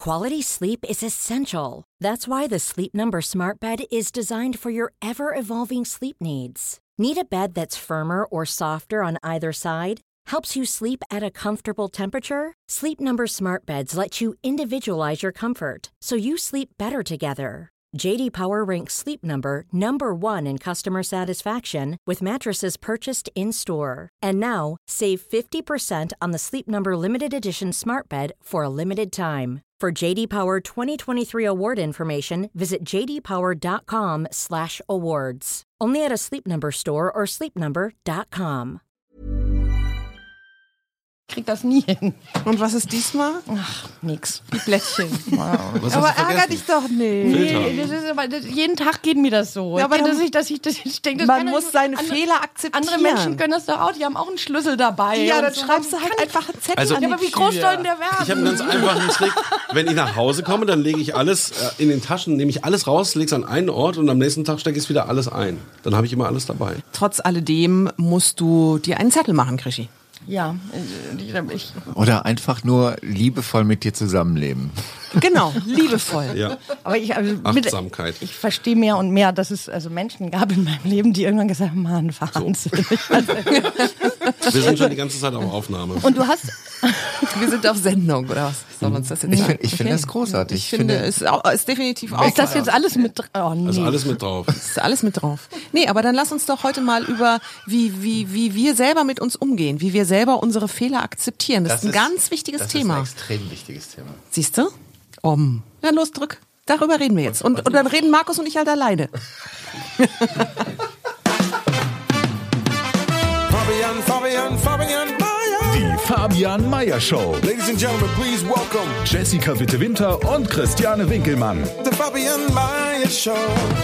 Quality sleep is essential. That's why the Sleep Number Smart Bed is designed for your ever-evolving sleep needs. Need a bed that's firmer or softer on either side? Helps you sleep at a comfortable temperature? Sleep Number Smart Beds let you individualize your comfort, so you sleep better together. J.D. Power ranks Sleep Number number 1 in customer satisfaction with mattresses purchased in-store. And now, save 50% on the Sleep Number Limited Edition Smart Bed for a limited time. For J.D. Power 2023 award information, visit jdpower.com/awards. Only at a Sleep Number store or sleepnumber.com. Krieg das nie hin. Und was ist diesmal? Ach, nix. Die Blättchen. Was Aber hast du ärger vergessen? dich doch nicht. Nee, jeden Tag geht mir das so. Ja, aber ich denke, das man kann muss doch- seine andere- Fehler akzeptieren. Andere Menschen können das doch auch, die haben auch einen Schlüssel dabei. Ja, und dann so. schreibst du halt Kann- einfach einen Zettel Also- an Ja, die aber wie groß Tür. soll denn der werden? Ich habe einen ganz einfachen Trick. Wenn ich nach Hause komme, dann lege ich alles in den Taschen, nehme ich alles raus, lege es an einen Ort und am nächsten Tag stecke ich es wieder alles ein. Dann habe ich immer alles dabei. Trotz alledem musst du dir einen Zettel machen, Krischi. Ja, ich Oder einfach nur liebevoll mit dir zusammenleben. Genau, liebevoll. Ja. aber ich, also Achtsamkeit. Ich verstehe mehr und mehr, dass es also Menschen gab in meinem Leben, die irgendwann gesagt haben, Mann, wahnsinnig. Also, Wir sind schon die ganze Zeit auf Aufnahme. und du hast, Wir sind auf Sendung, oder was? Soll uns das jetzt Ich finde das großartig. Ich finde, es ist definitiv auch. ist das jetzt alles mit drin? Oh, nee. Also alles mit drauf. Ist alles mit drauf. Nee, aber dann lass uns doch heute mal über, wie wir selber mit uns umgehen, wie wir selber unsere Fehler akzeptieren. Das ist ein ganz wichtiges Thema. Das ist ein extrem wichtiges Thema. Siehst du? Ja, los, drück. Darüber reden wir jetzt. Und dann reden Markus und ich halt alleine. Fabian Meyer. Die Fabian Meyer Show. Ladies and gentlemen, please welcome Jessica Witte-Winter und Christiane Winkelmann. the Fabian Meyer Show.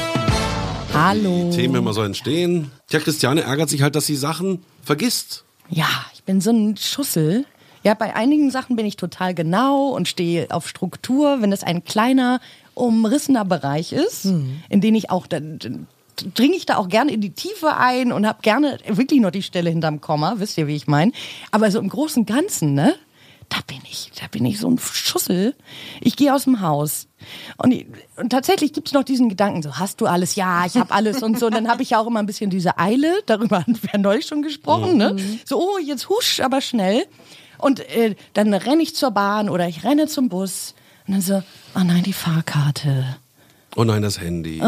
Hallo. Themen immer so entstehen. Tja, Christiane ärgert sich halt, dass sie Sachen vergisst. Ja, ich bin so ein Schussel. Ja, bei einigen Sachen bin ich total genau und stehe auf Struktur. Wenn es ein kleiner, umrissener Bereich ist, in den ich auch, dann dringe ich da auch gerne in die Tiefe ein und habe gerne wirklich nur die Stelle hinterm Komma, wisst ihr, wie ich meine. Aber so im Großen und Ganzen, ne? Da bin ich so ein Schussel. Ich gehe aus dem Haus. Und tatsächlich gibt es noch diesen Gedanken, so, hast du alles? Ja, ich habe alles und so. Und dann habe ich ja auch immer ein bisschen diese Eile, darüber hatten wir neulich schon gesprochen, ne? So, oh, jetzt husch, aber schnell. Und dann renne ich zur Bahn oder ich renne zum Bus. Und dann so, oh nein, die Fahrkarte. Oh nein, das Handy.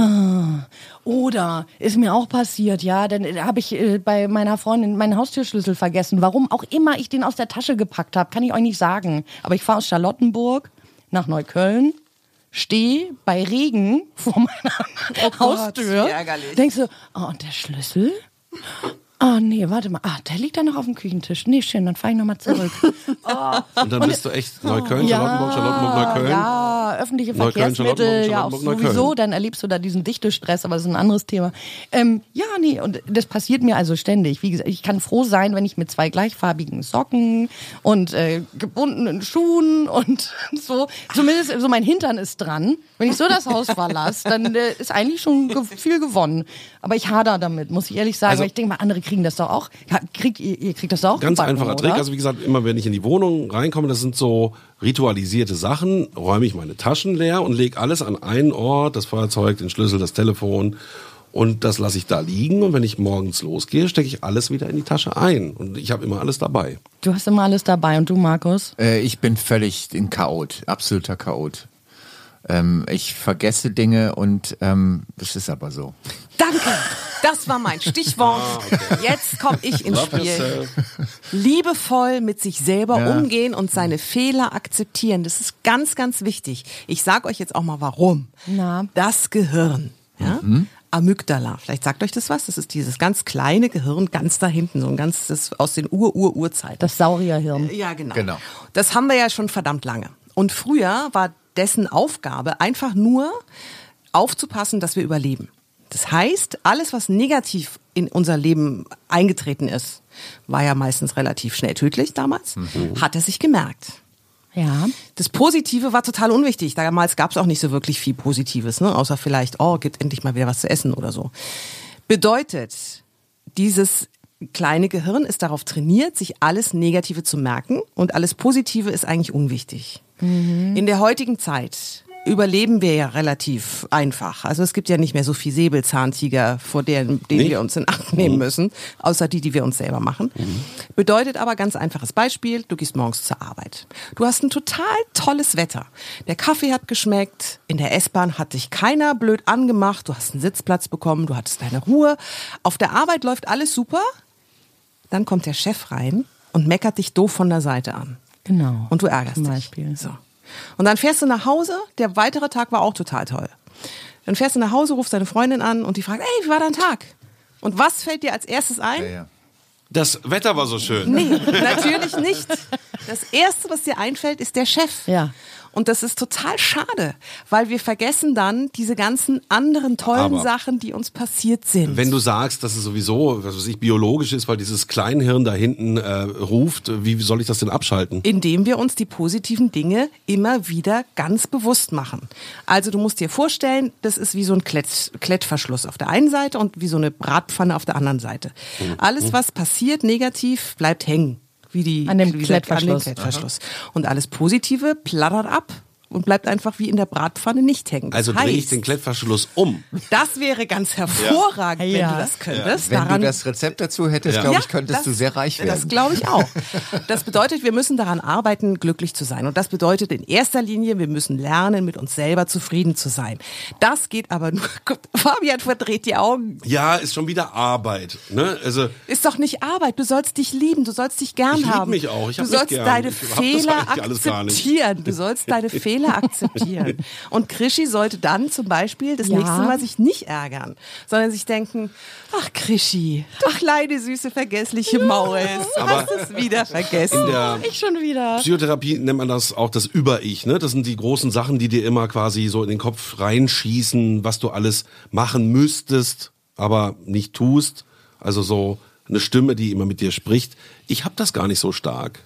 Oder, ist mir auch passiert, ja, dann habe ich bei meiner Freundin meinen Haustürschlüssel vergessen. Warum auch immer ich den aus der Tasche gepackt habe, kann ich euch nicht sagen. Aber ich fahre aus Charlottenburg nach Neukölln, stehe bei Regen vor meiner Haustür. wie ärgerlich. Denkst du, oh, und der Schlüssel? Oh nee, warte mal. Der liegt da noch auf dem Küchentisch. Nee, schön, dann fahre ich nochmal zurück. Und dann bist du echt Neukölln, Charlottenburg, Neukölln. Ja, öffentliche Neukölln, Verkehrsmittel, ja auch Charlottenburg, sowieso. Neukölln. Dann erlebst du da diesen Dichtestress, aber das ist ein anderes Thema. Ja, nee, und das passiert mir also ständig. Wie gesagt, ich kann froh sein, wenn ich mit 2 gleichfarbigen Socken und gebundenen Schuhen und so, zumindest so mein Hintern ist dran. Wenn ich so das Haus verlasse, dann ist eigentlich schon viel gewonnen. Aber ich hader damit, muss ich ehrlich sagen. Also- weil ich denke mal, andere kriegen das doch auch. Ja, ihr kriegt das auch Ganz gebacken, einfacher Trick. oder? Also wie gesagt, immer wenn ich in die Wohnung reinkomme, das sind so ritualisierte Sachen, räume ich meine Taschen leer und lege alles an einen Ort, das Feuerzeug, den Schlüssel, das Telefon und das lasse ich da liegen und wenn ich morgens losgehe, stecke ich alles wieder in die Tasche ein und ich habe immer alles dabei. Du hast immer alles dabei und du, Markus? Ich bin völlig ein Chaot, absoluter Chaot. Ich vergesse Dinge und das ist aber so. Danke. Das war mein Stichwort. Jetzt komme ich ins Spiel. Liebevoll mit sich selber umgehen und seine Fehler akzeptieren. Das ist ganz, ganz wichtig. Ich sage euch jetzt auch mal warum. Na? Das Gehirn, ja? Amygdala. Vielleicht sagt euch das was. Das ist dieses ganz kleine Gehirn ganz da hinten, so ein ganzes aus den Urzeiten. Das Saurierhirn. Ja, genau. Genau. Das haben wir ja schon verdammt lange. Und früher war dessen Aufgabe einfach nur aufzupassen, dass wir überleben. Das heißt, alles, was negativ in unser Leben eingetreten ist, war ja meistens relativ schnell tödlich damals, hat er sich gemerkt. Ja. Das Positive war total unwichtig. Damals gab es auch nicht so wirklich viel Positives, ne? Außer vielleicht, gibt endlich mal wieder was zu essen oder so. Bedeutet, dieses kleine Gehirn ist darauf trainiert, sich alles Negative zu merken und alles Positive ist eigentlich unwichtig. In der heutigen Zeit überleben wir ja relativ einfach. Also es gibt ja nicht mehr so viel Säbelzahntiger, vor denen wir uns in Acht nehmen müssen, außer die wir uns selber machen. Bedeutet aber ganz einfaches Beispiel, du gehst morgens zur Arbeit. Du hast ein total tolles Wetter. Der Kaffee hat geschmeckt, in der S-Bahn hat dich keiner blöd angemacht, du hast einen Sitzplatz bekommen, du hattest deine Ruhe. Auf der Arbeit läuft alles super, dann kommt der Chef rein und meckert dich doof von der Seite an. Genau. Und du ärgerst Zum dich. Beispiel. So. Und dann fährst du nach Hause, der weitere Tag war auch total toll. Dann fährst du nach Hause, rufst deine Freundin an und die fragt, ey, wie war dein Tag? Und was fällt dir als erstes ein? Ja. Das Wetter war so schön. Nee, natürlich nicht. Das Erste, was dir einfällt, ist der Chef. Ja. Und das ist total schade, weil wir vergessen dann diese ganzen anderen tollen Aber Sachen, die uns passiert sind. Wenn du sagst, dass es sowieso, was weiß ich, biologisch ist, weil dieses Kleinhirn da hinten ruft, wie soll ich das denn abschalten? Indem wir uns die positiven Dinge immer wieder ganz bewusst machen. Also du musst dir vorstellen, das ist wie so ein Klettverschluss auf der einen Seite und wie so eine Bratpfanne auf der anderen Seite. Alles, was passiert negativ, bleibt hängen. An dem Klettverschluss. Und alles Positive plattert ab und bleibt einfach wie in der Bratpfanne nicht hängen. Also drehe ich den Klettverschluss um. Das wäre ganz hervorragend, wenn du das könntest. Wenn du das Rezept dazu hättest, glaube ich, könntest du sehr reich werden. Das glaube ich auch. Das bedeutet, wir müssen daran arbeiten, glücklich zu sein. Und das bedeutet in erster Linie, wir müssen lernen, mit uns selber zufrieden zu sein. Das geht aber nur, Fabian verdreht die Augen. Ja, ist schon wieder Arbeit. Ne? Also, Ist doch nicht Arbeit. Du sollst dich lieben, du sollst dich gern Ich lieb haben. mich auch, ich Du hab mich sollst gern. deine Ich hab das Fehler eigentlich alles gar nicht. akzeptieren. Du sollst deine Fehler akzeptieren. Und Krischi sollte dann zum Beispiel das nächste Mal sich nicht ärgern, sondern sich denken, ach Krischi, du kleine, süße, vergessliche Maus, du Aber hast es wieder vergessen. in der Ich schon wieder. Psychotherapie nennt man das auch das Über-Ich. Ne? Das sind die großen Sachen, die dir immer quasi so in den Kopf reinschießen, was du alles machen müsstest, aber nicht tust. Also so eine Stimme, die immer mit dir spricht. Ich habe das gar nicht so stark.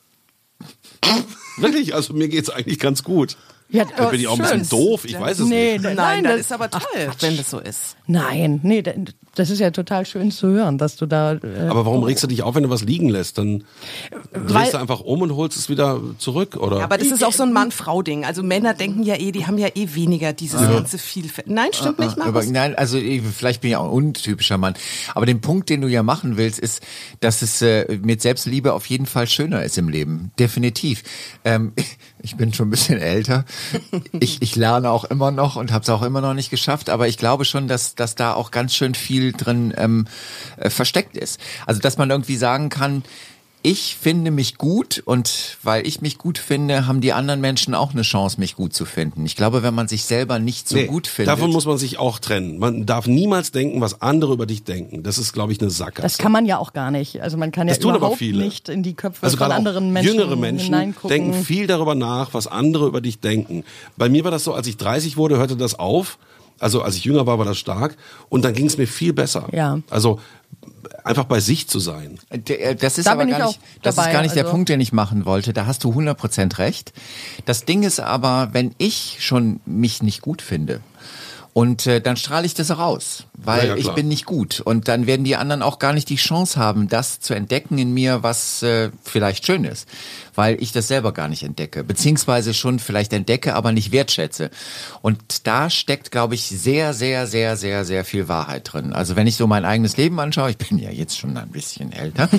Wirklich, also mir geht's eigentlich ganz gut. Ja, Dann bin ich auch ein bisschen doof, ich weiß es nicht. Nein, das das ist aber toll, wenn das so ist. Nein, nee, das ist ja total schön zu hören, dass du da. Aber warum regst du dich auf, wenn du was liegen lässt? Dann drehst du einfach um und holst es wieder zurück, oder? Aber das ist auch so ein Mann-Frau-Ding. Also Männer denken ja die haben ja weniger dieses ganze Vielfalt. Nein, stimmt nicht, Aber, Markus? nein, also vielleicht bin ich auch ein untypischer Mann. Aber den Punkt, den du ja machen willst, ist, dass es mit Selbstliebe auf jeden Fall schöner ist im Leben. Definitiv. Ich bin schon ein bisschen älter. Ich lerne auch immer noch und habe es auch immer noch nicht geschafft. Aber ich glaube schon, dass da auch ganz schön viel drin versteckt ist. Also dass man irgendwie sagen kann, ich finde mich gut und weil ich mich gut finde, haben die anderen Menschen auch eine Chance, mich gut zu finden. Ich glaube, wenn man sich selber nicht so gut findet. Davon muss man sich auch trennen. Man darf niemals denken, was andere über dich denken. Das ist, glaube ich, eine Sackgasse. Das kann man ja auch gar nicht. Also man kann ja Das tun aber überhaupt viele. nicht in die Köpfe Also von gerade anderen auch Menschen jüngere Menschen hineingucken. denken viel darüber nach, was andere über dich denken. Bei mir war das so, als ich 30 wurde, hörte das auf. Also als ich jünger war das stark. Und dann ging es mir viel besser. Ja. Also einfach bei sich zu sein. Das ist Da aber bin ich gar auch nicht, das dabei, ist gar nicht der also. Punkt, den ich machen wollte. Da hast du 100% recht. Das Ding ist aber, wenn ich schon mich nicht gut finde, und dann strahle ich das raus, weil Ja, ich klar. bin nicht gut. Und dann werden die anderen auch gar nicht die Chance haben, das zu entdecken in mir, was vielleicht schön ist. Weil ich das selber gar nicht entdecke. Beziehungsweise schon vielleicht entdecke, aber nicht wertschätze. Und da steckt, glaube ich, sehr, sehr, sehr, sehr, sehr viel Wahrheit drin. Also wenn ich so mein eigenes Leben anschaue, ich bin ja jetzt schon ein bisschen älter,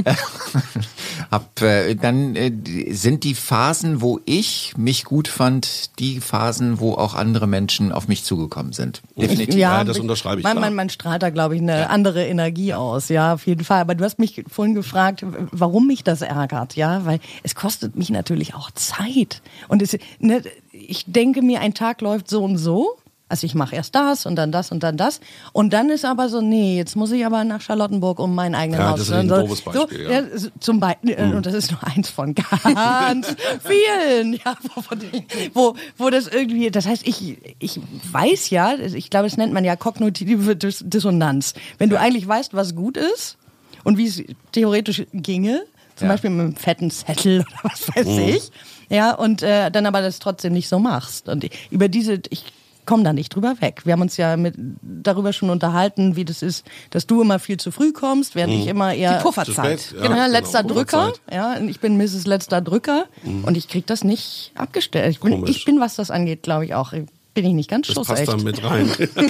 dann sind die Phasen, wo ich mich gut fand, die Phasen, wo auch andere Menschen auf mich zugekommen sind. Definitiv. Ja, das unterschreibe ich, klar. Man strahlt da, glaube ich, eine andere Energie aus, ja, auf jeden Fall. Aber du hast mich vorhin gefragt, warum mich das ärgert, ja, weil es kostet mich natürlich auch Zeit. Und ich denke mir, ein Tag läuft so und so. Also ich mache erst das und dann das und dann das. Und dann ist aber so, nee, jetzt muss ich aber nach Charlottenburg um mein eigenes Ja, Haus. das ist ein doofes Beispiel, ja. Zum Beispiel, und das ist nur eins von ganz vielen, ja, wo das irgendwie, das heißt, ich weiß ja, ich glaube, das nennt man ja kognitive Dissonanz. Wenn du eigentlich weißt, was gut ist und wie es theoretisch ginge, zum Beispiel mit einem fetten Zettel oder was weiß ich, ja, und dann aber das trotzdem nicht so machst. Und komme da nicht drüber weg. Wir haben uns ja darüber schon unterhalten, wie das ist, dass du immer viel zu früh kommst, während ich immer eher... Die Pufferzeit. Zu spät, ja, Genau, letzter genau, Drücker. Pufferzeit. Ja, ich bin Mrs. Letzter Drücker und ich krieg das nicht abgestellt. Komisch. Ich bin, was das angeht, glaube ich auch, bin ich nicht ganz Das schussecht. passt da mit rein.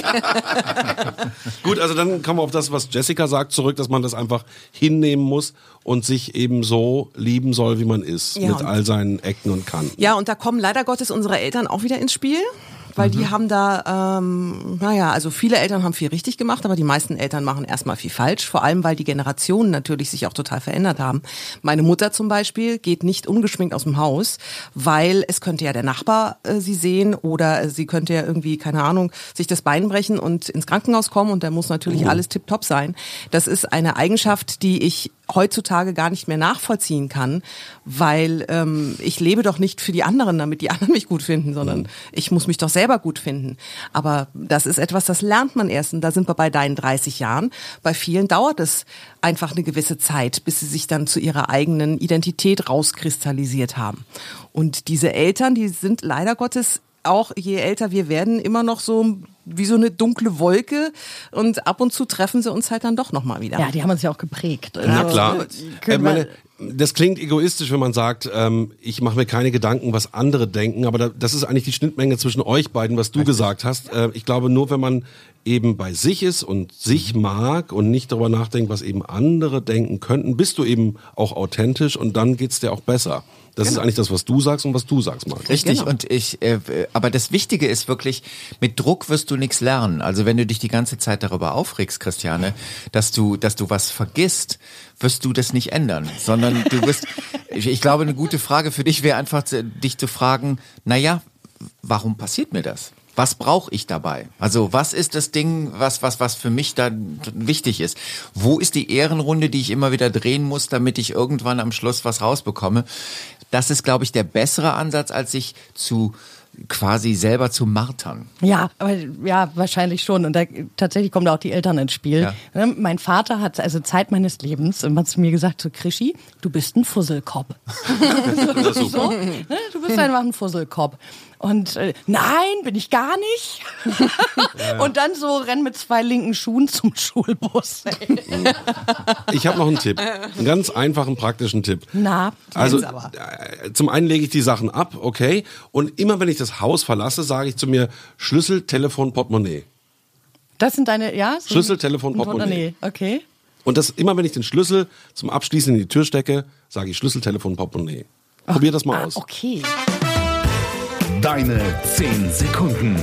Gut, also dann kommen wir auf das, was Jessica sagt, zurück, dass man das einfach hinnehmen muss und sich eben so lieben soll, wie man ist, Ja, mit und- all seinen Ecken und Kanten. Ja, und da kommen leider Gottes unsere Eltern auch wieder ins Spiel. Weil die haben da, also viele Eltern haben viel richtig gemacht, aber die meisten Eltern machen erstmal viel falsch. Vor allem, weil die Generationen natürlich sich auch total verändert haben. Meine Mutter zum Beispiel geht nicht ungeschminkt aus dem Haus, weil es könnte ja der Nachbar sie sehen oder sie könnte ja irgendwie, keine Ahnung, sich das Bein brechen und ins Krankenhaus kommen und da muss natürlich alles tipptopp sein. Das ist eine Eigenschaft, die ich heutzutage gar nicht mehr nachvollziehen kann, weil ich lebe doch nicht für die anderen, damit die anderen mich gut finden, sondern ich muss mich doch selber gut finden. Aber das ist etwas, das lernt man erst und da sind wir bei deinen 30 Jahren. Bei vielen dauert es einfach eine gewisse Zeit, bis sie sich dann zu ihrer eigenen Identität rauskristallisiert haben. Und diese Eltern, die sind leider Gottes auch, je älter wir werden, immer noch so wie so eine dunkle Wolke und ab und zu treffen sie uns halt dann doch nochmal wieder. Ja, die haben uns ja auch geprägt. Na Also, klar. können wir- Das klingt egoistisch, wenn man sagt, ich mache mir keine Gedanken, was andere denken, aber das ist eigentlich die Schnittmenge zwischen euch beiden, was du gesagt hast. Ich glaube, nur wenn man eben bei sich ist und sich mag und nicht darüber nachdenkt, was eben andere denken könnten, bist du eben auch authentisch und dann geht's dir auch besser. Das ist eigentlich das, was du sagst und was du sagst, Marc. Richtig, Genau. und aber das Wichtige ist wirklich, mit Druck wirst du nichts lernen. Also wenn du dich die ganze Zeit darüber aufregst, Christiane, dass du was vergisst, wirst du das nicht ändern, sondern du wirst, ich glaube, eine gute Frage für dich wäre einfach, dich zu fragen, naja, warum passiert mir das? Was brauche ich dabei? Also was ist das Ding, was für mich da wichtig ist? Wo ist die Ehrenrunde, die ich immer wieder drehen muss, damit ich irgendwann am Schluss was rausbekomme? Das ist, glaube ich, der bessere Ansatz, als sich quasi selber zu martern. Ja, aber ja, wahrscheinlich schon. Und tatsächlich kommen da auch die Eltern ins Spiel. Ja. Mein Vater hat also Zeit meines Lebens immer zu mir gesagt, so Krischi, du bist ein Fusselkopf. so, ne? Du bist einfach ein Fusselkopf. Und nein, bin ich gar nicht. Und dann so rennen mit 2 linken Schuhen zum Schulbus. Ich habe noch einen Tipp, einen ganz einfachen, praktischen Tipp. Na, Also jetzt aber. zum einen lege ich die Sachen ab, okay, und immer wenn ich das Haus verlasse, sage ich zu mir Schlüssel, Telefon, Portemonnaie. das sind deine, ja? So Schlüssel, Telefon, ein Portemonnaie. Okay. Und das immer, wenn ich den Schlüssel zum Abschließen in die Tür stecke, sage ich Schlüssel, Telefon, Portemonnaie. Probier das mal aus. Okay. Deine 10 Sekunden.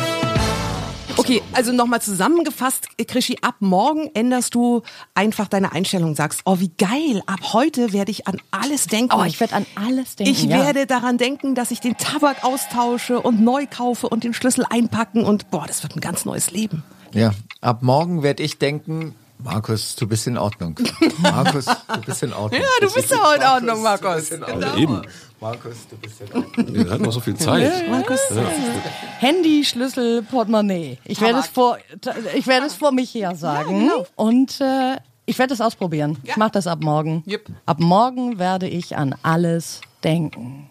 Okay, also nochmal zusammengefasst, Krischi, ab morgen änderst du einfach deine Einstellung, sagst, oh wie geil, ab heute werde ich an alles denken. Oh, ich werde an alles denken. Ich werde daran denken, dass ich den Tabak austausche und neu kaufe und den Schlüssel einpacken und boah, das wird ein ganz neues Leben. Ja, ab morgen werde ich denken, Markus, du bist in Ordnung. Markus, du bist in Ordnung. Ja, du bist ja in Ordnung, Markus. Du bist in Ordnung. Eben. Markus, du bist in Ordnung. Ihr habt noch so viel Zeit. Markus, Handy, Schlüssel, Portemonnaie. Ich werde es vor mich her sagen. Ja, genau. Und ich werde es ausprobieren. Ich mache das ab morgen. Jupp. Ab morgen werde ich an alles denken.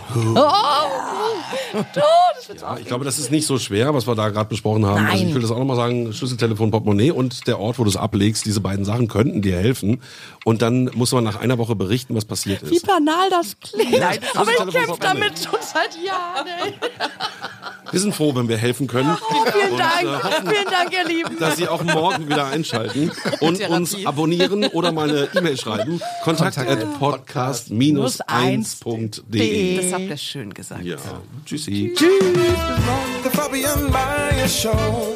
Ja, ich glaube, das ist nicht so schwer, was wir da gerade besprochen haben. Also Nein. ich will das auch nochmal sagen, Schlüssel, Telefon, Portemonnaie und der Ort, wo du es ablegst, diese beiden Sachen könnten dir helfen. Und dann muss man nach einer Woche berichten, was passiert Wie ist. banal das klingt. Nein, Aber ich Telefon, kämpfe Portemonnaie. damit schon seit Jahren. Ey. Wir sind froh, wenn wir helfen können. Vielen Und, Dank. hoffen, Vielen Dank, ihr Lieben. dass Sie auch morgen wieder einschalten und uns abonnieren oder mal eine E-Mail schreiben. kontakt@podcast-1.de. das habt ihr schön gesagt. Ja, tschüssi. The Fabian Meyer Show.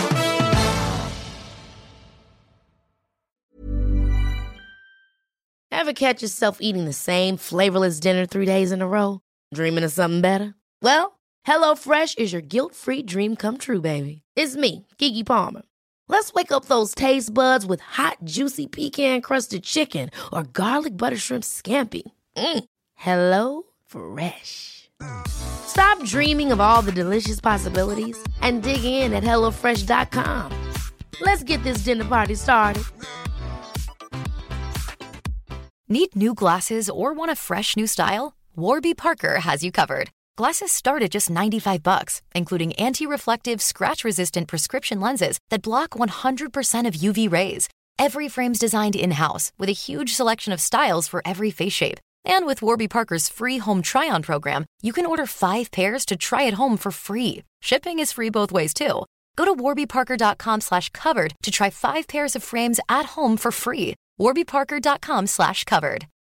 Ever catch yourself eating the same flavorless dinner 3 days in a row? Dreaming of something better? Well, HelloFresh is your guilt-free dream come true, baby. It's me, Keke Palmer. Let's wake up those taste buds with hot, juicy pecan-crusted chicken or garlic butter shrimp scampi. Hello Fresh. Stop dreaming of all the delicious possibilities and dig in at HelloFresh.com. Let's get this dinner party started. Need new glasses or want a fresh new style? Warby Parker has you covered. Glasses start at just $95, including anti-reflective, scratch-resistant prescription lenses that block 100% of UV rays. Every frame's designed in-house with a huge selection of styles for every face shape. And with Warby Parker's free home try-on program, you can order 5 pairs to try at home for free. Shipping is free both ways, too. Go to warbyparker.com/covered to try 5 pairs of frames at home for free. warbyparker.com/covered.